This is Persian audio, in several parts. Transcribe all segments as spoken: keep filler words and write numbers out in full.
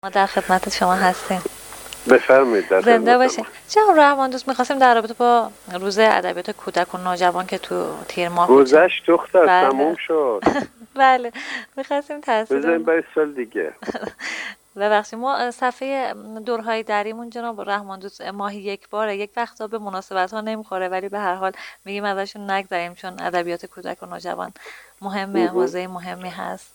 ما در خدمت شما هستیم. بفرمایید. زنده باشین. جناب رحمان دوست، می‌خواستیم در رابطه با روز ادبیات کودک و نوجوان که تو تیر ماه گذشت دختر بله. تموم شد. بله می‌خواستیم تاثیر بذاریم برای سال دیگه. ببخشید ما صفحه دورهای دریمون جناب رحمان دوست ماهی یک باره، یک وقتا به مناسبت ها نمیخوره ولی به هر حال میگیم ازشون نگذریم چون ادبیات کودک و نوجوان مهمه، حوزه مهمی هست.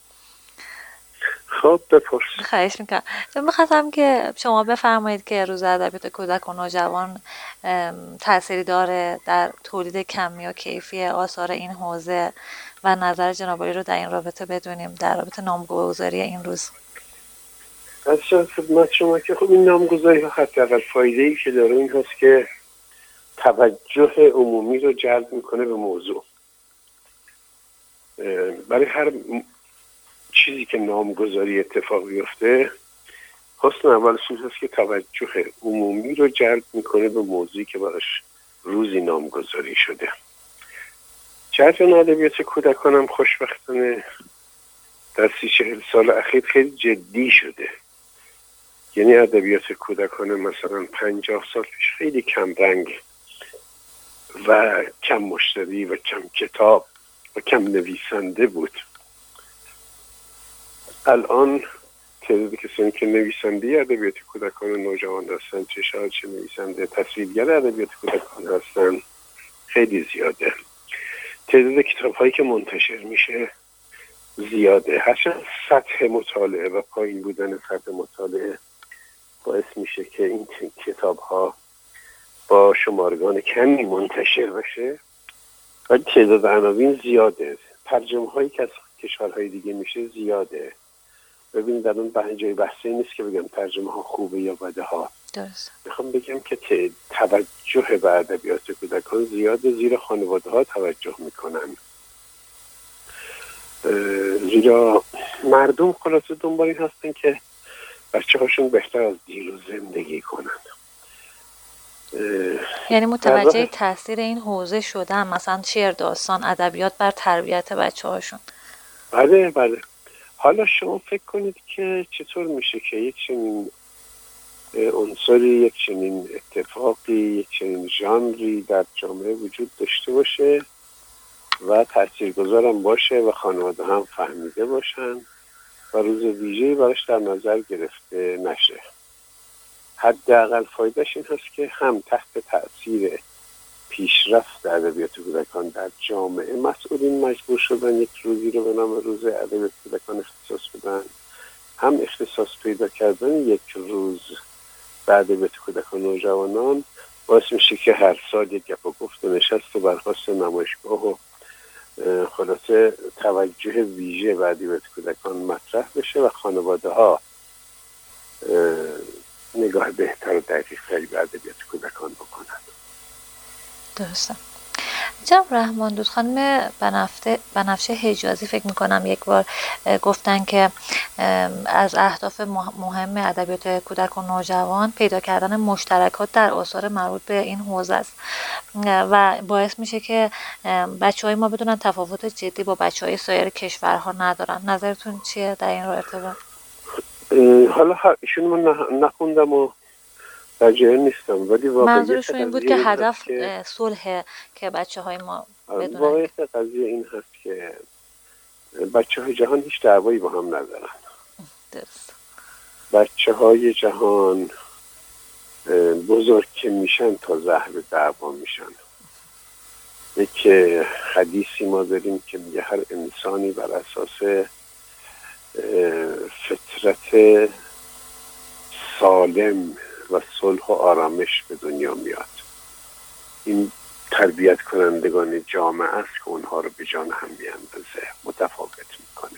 خب بپرس. خواهش میکنم. میخواستم که شما بفرمایید که روز ادبیات کودک و نوجوان تأثیری داره در تولید کمی و کیفی آثار این حوزه و نظر جناب عالی رو در این رابطه بدونیم، در رابطه نامگذاری این روز. از خدمت شما که خب این نامگذاری حداقل فایده ای که داره این هست که توجه عمومی رو جلب میکنه به موضوع. برای هر چیزی که نامگذاری اتفاق بیفته حسن اولش این هست که توجه عمومی رو جلب میکنه به موضوعی که براش روزی نامگذاری شده. جریان ادبیات کودکان هم خوشبختانه در سی چهل سال اخیر خیلی جدی شده. یعنی ادبیات کودکان مثلا پنجاه سال پیش خیلی کم رنگ و کم مشتری و کم کتاب و کم نویسنده بود. الان تعداد کسانی که نویسنده ادبیات کودکان و نوجوان هستن، چه شاعر چه نویسنده، تصویرگر ادبیات کودکان هستن خیلی زیاده. تعداد کتاب هایی که منتشر میشه زیاده. هرچند سطح مطالعه و پایین بودن سطح مطالعه باعث میشه که این کتاب ها با شمارگان کمی منتشر بشه ولی تعداد عناوین زیاده. ترجمه هایی که از کشورهای دیگه میشه زیاده. ببینید در اون به جای بحثی نیست که بگم ترجمه ها خوبه یا بده ها. درست. میخوام بگم که توجه به ادبیات کودکان زیاده، زیرا خانواده ها توجه میکنن، زیرا مردم خلاصه دنبال این هستن که بچه هاشون بهتر از دیروز زندگی کنن. یعنی متوجه تاثیر این حوزه شدن، مثلا شعر، داستان، ادبیات بر تربیت بچه هاشون. بله بله. حالا شما فکر کنید که چطور میشه که یک چنین عنصری، یک چنین اتفاقی، یک چنین ژانری در جامعه وجود داشته باشه و تاثیرگذارم باشه و خانواده هم فهمیده باشن و روز ویژه‌ای براش در نظر گرفته نشه. حداقل فایدهش این هست که هم تحت تأثیر پیشرفت ادبیات کودکان در جامعه مسئولین مجبور شدن یک روزی رو به نام روز ادبیات کودکان اختصاص بدن، هم اختصاص پیدا کردن یک روز به ادبیات کودکان و نوجوانان باعث میشه که هر سال یک گپ و گفت و نشست و برخاست نمایشگاه و خلاصه توجه ویژه به ادبیات کودکان مطرح بشه و خانواده ها نگاه بهتر و دقیق‌تری به ادبیات کودکان بکنن. درسته. جناب رحمان دوست، خانم بنفشه حجازی فکر میکنم یک بار گفتن که از اهداف مهم ادبیات کودک و نوجوان پیدا کردن مشترکات در آثار مربوط به این حوزه است و باعث میشه که بچهای ما بدونن تفاوت جدی با بچهای سایر کشورها ندارن. نظرتون چیه در این ارتباط؟ حالا ایشون من نخوندم و در جریان نیستم ولی منظورشون این بود که هدف صلح که بچه های ما بدونن. واقعیت قضیه این هست که بچه های جهان هیچ دعوایی با هم ندارن. درست. بچه های جهان بزرگ که میشن تا زهر دعوا میشن. یک حدیثی ما داریم که میگه هر انسانی بر اساس فطرت سالم و صلح و آرامش به دنیا میاد. این تربیت کنندگان جامعه است که اونها رو به جان هم میاندازه، متفاوت میکنه.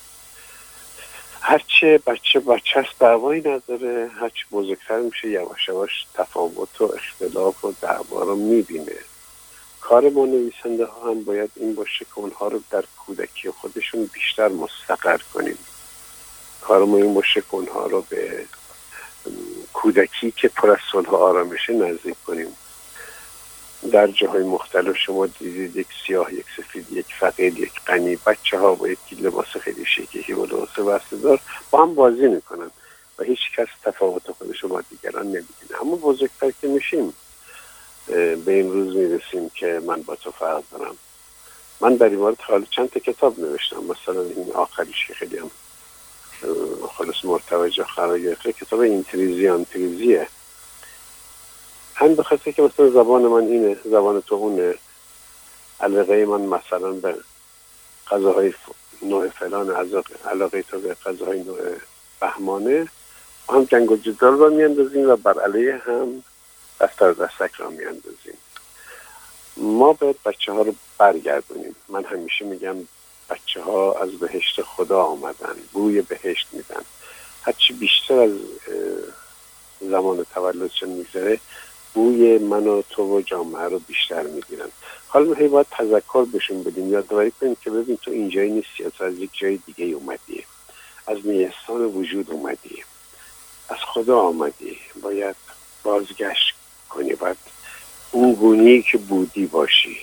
هرچه بچه بچه است دعوایی نداره، هرچه بزرگتر میشه یواش یواش تفاوت و اختلاف و دعوا رو میبینه. کار ما نویسنده ها هم باید این باشه که اونها رو در کودکی خودشون بیشتر مستقر کنیم. کار ما این باشه که اونها رو به کودکی که پر از صلح و آرامشه نزدیک کنیم. در جاهای مختلف شما دیدید یک سیاه، یک سفید، یک فقیر، یک غنی، بچه ها با یک لباس خیلی شیکی و لباس وسطه‌دار با هم بازی میکنن. و هیچ کس تفاوت خودش رو با دیگران نمی‌بینه. اما بزرگتر که میشیم به این روز میرسیم که من با تو فرق دارم. من در این مورد حالا چند تا کتاب نوشتم، مثلا این آخریش که خیلی هم خلاص مرتوجه قرار گرفته، کتاب اینتریزی آنتریزیه. هم به خاطر که مثلا زبان من اینه، زبان تو اونه، علاقه من مثلا به غذاهای نوع فلان، علاقه تو به غذاهای نوع بهمانه، هم جنگ و جدال را میاندازیم و بر علیه هم دفتر دستک را میاندازیم. ما باید بچه ها رو برگردونیم. من همیشه میگم بچه ها از بهشت خدا آمدن، بوی بهشت میدن. هرچی بیشتر از زمان تولدشون میگذره بوی من و تو و جامعه رو بیشتر میگیرن. حالا هی باید تذکر بهشون بدیم، یادآوری کنیم که ببین تو اینجایی نیستی، تو از یک جای دیگه اومدی، از نیستان وجود اومدی، از خدا آمدی، باید بازگشت کنی، باید اون گونه‌ای که بودی باشی.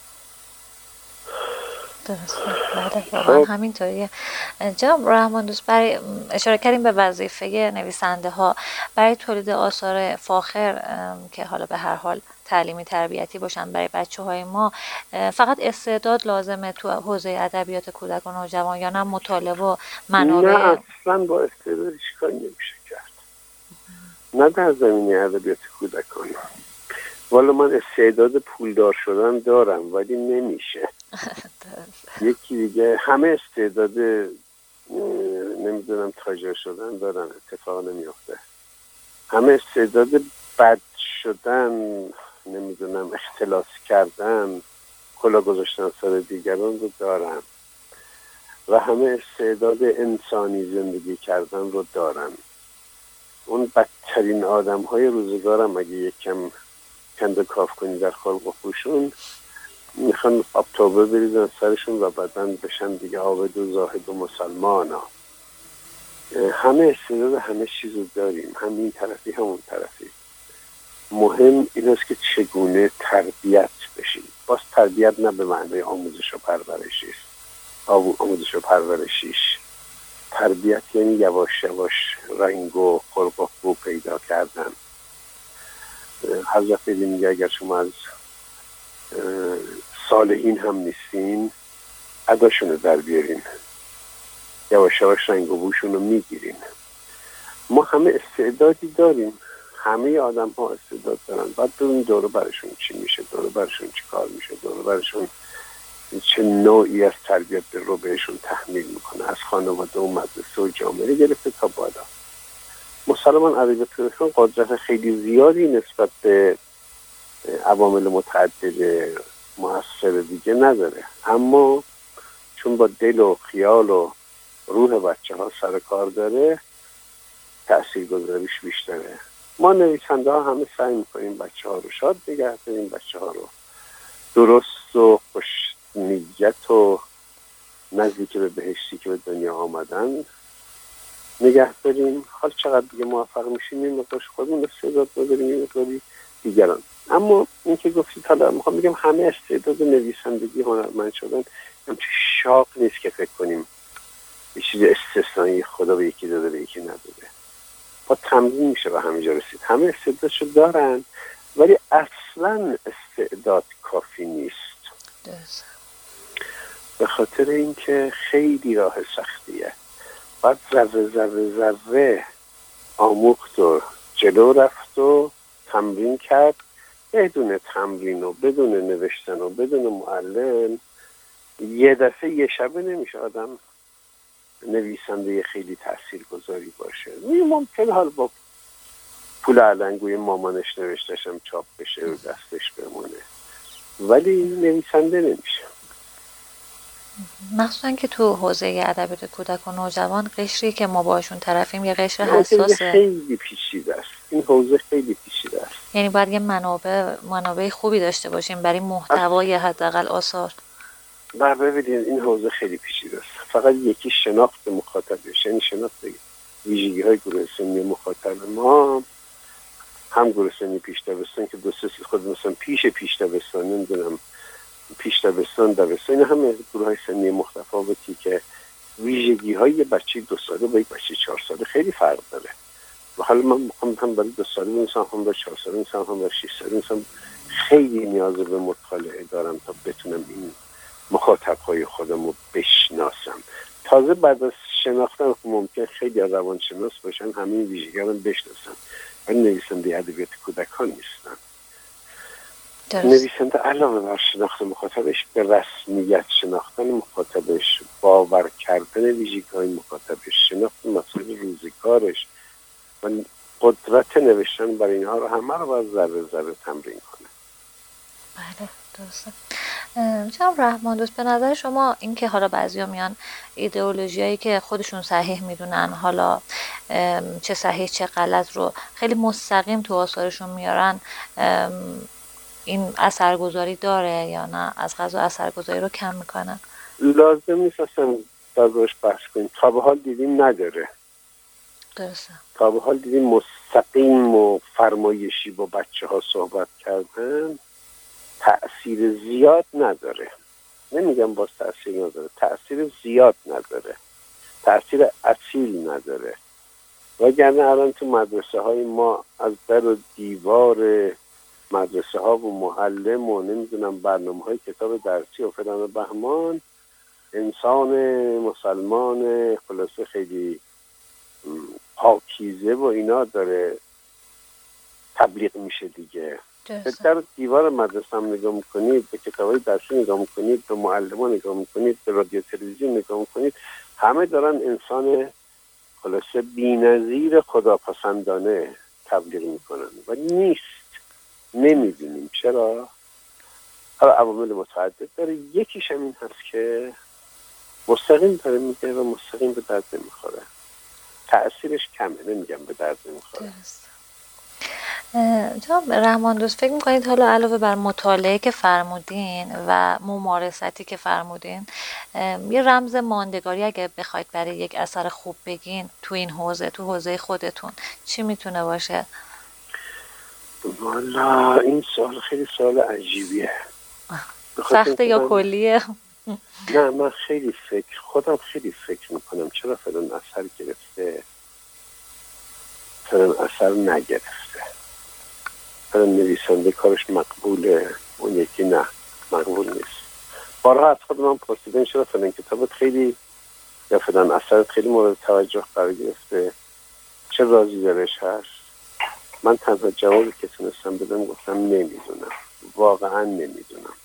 درسته، بله واقعا همینطوریه. جناب رحمان دوست، برای اشاره کردیم به وظیفه نویسنده ها برای تولید آثار فاخر که حالا به هر حال تعلیمی تربیتی باشن برای بچه های ما، فقط استعداد لازمه تو حوزه ادبیات کودک و نوجوان یا نه مطالعه و منابع؟ نه اصلا با استعدادش کاری نمیشه کرد، نه در زمینه ادبیات کودکان. والا من استعداد پولدار شدن دارم ولی نمیشه. یکی دیگه همه استعداد نمیدونم تاجر شدن دارن، اتفاق نمیفته. همه استعداد بد شدن، نمیدونم اختلاس کردن، کلا گذاشتن سر دیگران رو دارن و همه استعداد انسانی زندگی کردن رو دارن. اون بدترین آدم های روزگارم اگه یکم کند کاف کنی در خلق و خوشون، میخوان آبتابه بریزن سرشون و بعداً بشن دیگه عابد و زاهد و مسلمان ها. همه استعداد همه چیز رو داریم، هم این طرفی هم اون طرفی. مهم این است که چگونه تربیت بشیم. باز تربیت نه به معنی آموزش و پرورشیش آموزش و پرورشیش تربیت یعنی یواش یواش رنگ و خلق و خو پیدا کردن. حضرت علی میگه اگر شما از صالحین هم نیستین اداشون رو در بیارین، یواش یواش رنگ و بوشون رو میگیرین. ما همه استعدادی داریم، همه آدم ها استعداد دارن، بعد ببین دوره برشون چی میشه، دوره برشون چی کار میشه، دوره برشون چه نوعی از تربیت رو بهشون تحمیل میکنه، از خانواده و مدرسه و جامعه گرفته تا بالا. مسلمان ادبیات کودکان قدرت خیلی زیادی نسبت به عوامل متعدد مؤثر دیگه نداره، اما چون با دل و خیال و روح بچه ها سر کار داره تأثیر گذاریش بیشتره. ما نویسنده ها همه سعی میکنیم بچه ها رو شاد نگه داریم، بچه ها رو درست و خوش نیت و نزدیک به بهشتی که به دنیا آمدن نگه داریم. حال چقدر دیگه موفق میشیم این مقدارش خودمون استعداد نداریم، این مقداری دیگران. اما این که گفتید حالا میخوام بگم همه استعداد نویسندگی هنرمند شدن همچه شاق نیست که فکر کنیم یه چیز استثنایی خدا به یکی داده به یکی نداده. با تمرین میشه به همینجا رسید. همه استعدادشو دارن ولی اصلا استعداد کافی نیست. درست. به خاطر اینکه خیلی راه سختیه. بعد ذره ذره ذره آموخت و جلو رفت و تمرین کرد. بدون تمرین و بدون نوشتن و بدون معلم یه دفعه یه شبه نمیشه آدم نویسنده خیلی تاثیرگذاری باشه. ممکن حال با پول علنگوی مامانش نوشتشم چاپ بشه و دستش بمونه ولی نویسنده نمیشه. مخصوصا که تو حوزه ادبیات کودک و نوجوان قشری که ما باشون طرفیم یه قشر حساسه، خیلی پیچیده است. این حوزه خیلی پیچیده است. یعنی باید یه منابع منابع خوبی داشته باشیم برای محتوای حداقل آثار. بله ببینید این حوزه خیلی پیچیده است. فقط یکی شناخت مخاطبش، یعنی شناخت ویژگی های گروه سنی مخاطب ما، هم گروه سنی پیش دبستان که دو سه سال خود مثلا پیش پیش دبستان نمیدونم پیش دبستان دبستان، همه گروه های سنی مختلفی که ویژگی های بچه دو ساله با یک بچه چهار ساله خیلی فرق داره. و حالا من میخوام هم برای دو ساله بنویسم، هم برای چهار ساله بنویسم، هم برای شش ساله بنویسم. خیلی نیاز به مطالعه دارم تا بتونم این مخاطبهای خودم رو بشناسم. تازه بعد از شناختن ممکن خیلی روانشناس باشن، همین ویژگی‌ها رو بشناسن، ولی نویسنده ادبیات کودکان نیستن. نویسنده علاوه بر شناخت مخاطبش به رسمیت شناختن مخاطبش، باور کردن ویژگی‌های مخاطبش، شناخت مسائل روزگارش و قدرت نوشتن برای اینها رو همه رو باید ذره ذره تمرین کنه. بله درسته. جناب رحمان دوست، به نظر شما این که حالا بعضیا میان ایدئولوژیایی که خودشون صحیح میدونن، حالا چه صحیح چه غلط رو خیلی مستقیم تو آثارشون میارن، این اثرگذاری داره یا نه؟ از قضا اثرگذاری رو کم میکنن؟ لازم نیست اصلا دربارش بحث کنیم. تا به حال دیدیم نداره. درسته. تا به حال دیدیم مستقیم و فرمایشی با بچه ها صحبت کردن تأثیر زیاد نداره. نمیگم باز تأثیر نداره، تأثیر زیاد نداره، تأثیر اصیل نداره. وگرنه الان تو مدرسه های ما از در و دیوار مدرسه ها و معلم و نمیدونم برنامه های کتاب درسی و فلان و بهمان انسان مسلمان خلاصه خیلی پاکیزه و اینا داره تبلیغ میشه دیگه. به در دیوار مدرسه هم نگاه میکنید، به کتابای درسی نگاه میکنید، به معلمان نگاه میکنید، به رادیو تلویزیون نگاه میکنید، همه دارن انسان خلاصه بی‌نظیر خداپسندانه تبلیغ میکنن و نیست. نمیدونیم چرا. حالا عوامل متعدد داره، یکیش هم این هست که مستقیم داره میگه و مستقیم به درد نمیخوره. تأثیرش کمه، نمیگم به درد نمیخوره. جناب رحمان دوست، فکر میکنید حالا علاوه بر مطالعه که فرمودین و ممارستی که فرمودین، یه رمز ماندگاری اگه بخواید برای یک اثر خوب بگین تو این حوزه، تو حوزه خودتون، چی میتونه باشه؟ والا این سوال خیلی سوال عجیبیه. سخته یا کلیه؟ نه من خیلی فکر خودم خیلی فکر میکنم چرا فلان اثر گرفته فلان اثر نگرفته، فلان نویسنده کارش مقبوله اون یکی نه مقبول نیست. بارها از خود من پرسیدم چرا فلان کتابت خیلی یا فلان اثرت خیلی مورد توجه قرار گرفته، چه رازی درش هست؟ من تنها جوابی که تونستم بدم گفتم نمیدونم، واقعا نمیدونم.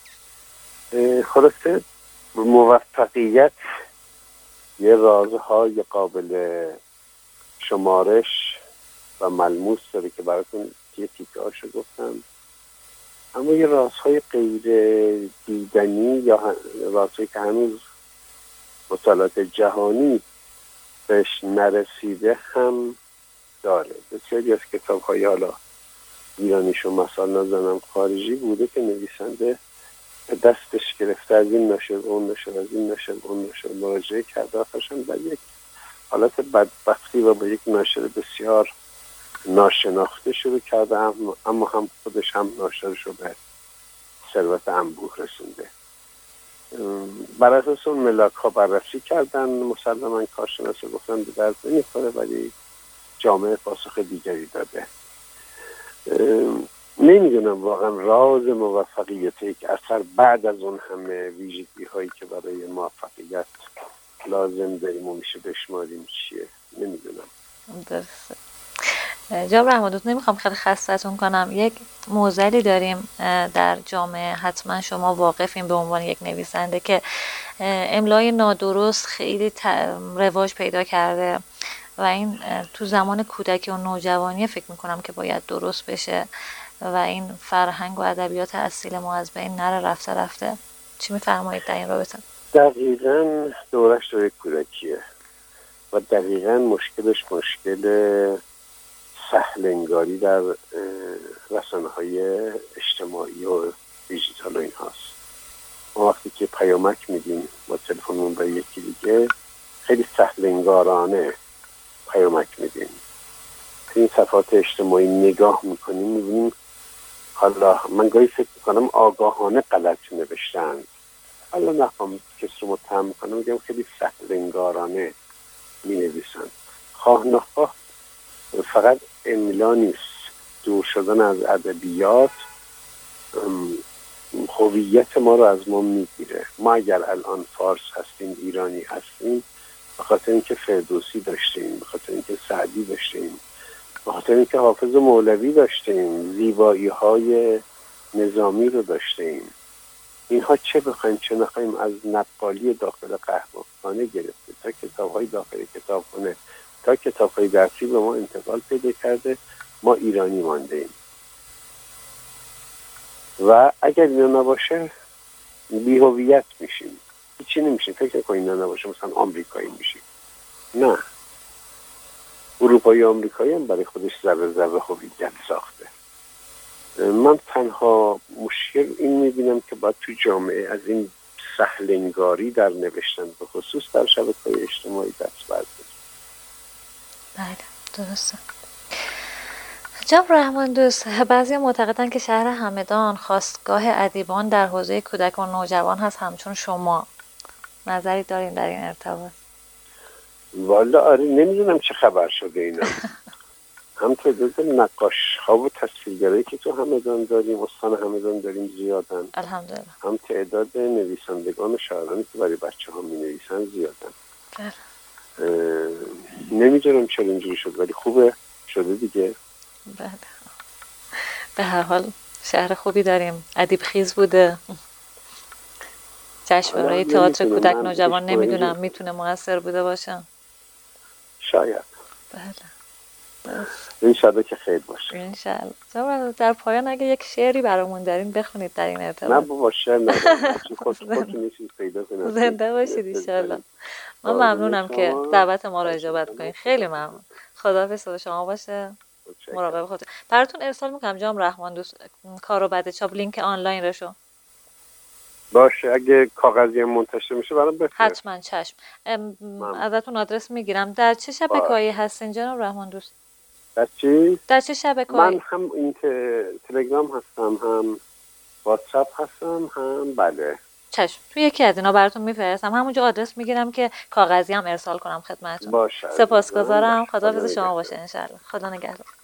خلاصه موفقیت یه رازهای قابل شمارش و ملموس داره که براتون یه تیکه هاشو گفتم، اما یه رازهای غیر دیدنی یا رازهایی که هنوز مطالعات جهانی بهش نرسیده هم داره. بسیاری از کتاب های حالا ایرانیشو مثال نزنم خارجی بوده که نویسنده دستش گرفته از این نشر اون نشر از این نشر اون نشر مراجعه کرده، آخرش هم در یک حالت بدبختی و با یک ناشر بسیار ناشناخته شروع کرده، اما هم خودش هم ناشرش رو به ثروت انبوه رسونده. بر اساس اون ملاک ها بررسی کردن، مسلماً کارشناسا گفتن به درد نمیخوره، ولی جامعه پاسخ دیگری داده. نمیدونم واقعا راز موفقیت یک اثر بعد از اون همه ویژگی هایی که برای موفقیت لازم داریم و میشه بشماریم چیه، نمیدونم. درسته. جناب رحمان دوست، نمیخوام خیلی خستتون کنم، یک معضلی داریم در جامعه، حتما شما واقفین به عنوان یک نویسنده که املای نادرست خیلی رواج پیدا کرده و این تو زمان کودکی و نوجوانی فکر میکنم که باید درست بشه و این فرهنگ و ادبیات اصیل ما از بین نره رفته رفته. چی میفرمایید در این رابطه؟ دقیقاً دورش دوره کودکیه و دقیقاً مشکلش مشکل سهلنگاری در رسانه‌های اجتماعی و دیجیتال و این هاست. ما وقتی که پیامک میدیم با تلفنمون به یکی دیگه خیلی سهلنگارانه پیامک میدیم، این صفحات اجتماعی نگاه میکنیم میبینیم حالا من گاهی فکر میکنم آگاهانه غلط نوشتند، حالا نخوام کسی رو متهم میکنم، میگم خیلی سهلنگارانه مینویسند. خواه نخواه فقط املا نیست، دور شدن از ادبیات هویت ما رو از ما میگیره. ما اگر الان فارس هستیم، ایرانی هستیم، به خاطر اینکه فردوسی داشتیم، به خاطر اینکه سعدی داشتیم، به خاطر اینکه حافظ مولوی داشتیم، زیبایی های نظامی رو داشتیم. اینها چه بخوایم چه نخوایم از نقالی داخل قهوه‌خانه گرفته تا کتاب‌های داخل کتابخانه تا کتاب‌های درسی به ما انتقال پیدا کرده. ما ایرانی مانده ایم و اگر اینا نباشه بی‌هویت میشیم، هیچی نمیشیم. فکر نکنید اینا نباشه مثلا آمریکایی میشیم. نه، اروپایی آمریکایی هم برای خودش ذره ذره هویت ساخته. من تنها مشکل این میبینم که باید تو جامعه از این سهلنگاری در نوشتن به خصوص در شبکه‌های اجتماعی دست برداریم. بله درسته. جناب رحمان دوست، بعضی معتقدن که شهر همدان خاستگاه ادیبان در حوزه کودک و نوجوان هست همچون شما. نظری دارین در این ارتباط؟ والا آره، نمیدونم چه خبر شده اینا. هم تعداد نقاش ها و تصویرگرایی که تو همدان داریم، استان همدان داریم زیادن. الحمدلله. هم تعداد نویسندگان و شاعرانی که برای بچه ها می نویسن زیادن. نمیدونم چرا اینجوری شد ولی خوبه شده دیگه. بله. به هر حال شهر خوبی داریم، ادیب خیز بوده. جشنواره تئاتر کودک نوجوان نمیدونم میتونه موثر بوده باشه. شاید. بله. انشالله که خیر باشه. انشالله. در پایان اگه یک شعری برامون دارین بخونید در این ارتباط. نه بابا شعر نه. خود خودتون چیز پیدا کنید. زنده باشید انشالله. من ممنونم که دعوت ما رو اجابت کنید. خیلی ممنون. خداحافظ شما باشه. مراقب خودتون. براتون ارسال میکنم جناب رحمان دوست کارو بعد چاپ لینک آنلاین رشو. باشه اگه کاغذی منتشر میشه برام بفرست. حتما چشم. ازتون آدرس میگیرم. در چه شبکه‌ای هستین جناب رحمان دوست؟ در چی؟ در چه شبکه‌ای؟ من هم این تلگرام هستم، هم واتساپ هستم، هم بله. چشم. تو یکی از اینا براتون میفرستم. همونجا آدرس میگیرم که کاغذی هم ارسال کنم خدمتتون. باشه. سپاسگزارم. خداحافظ شما باشه ان شاء الله. خدا نگهدار.